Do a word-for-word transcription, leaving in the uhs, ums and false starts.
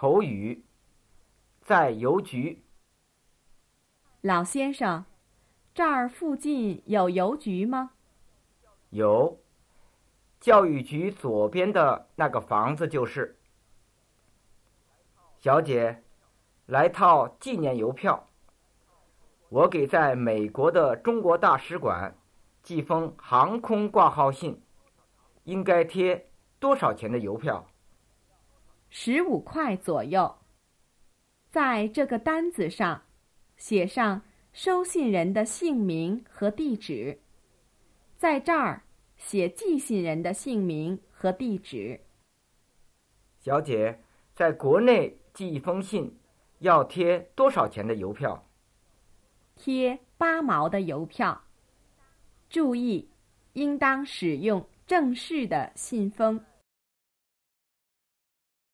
口语，在邮局。 老先生，这儿附近有邮局吗？ 有，教育局左边的那个房子就是。小姐，来套纪念邮票。我给在美国的中国大使馆寄封航空挂号信，应该贴多少钱的邮票？ 十五块左右。在这个单子上写上收信人的姓名和地址，在这儿写寄信人的姓名和地址。 小姐，在国内寄一封信要贴多少钱的邮票？ 贴八毛的邮票。注意，应当使用正式的信封。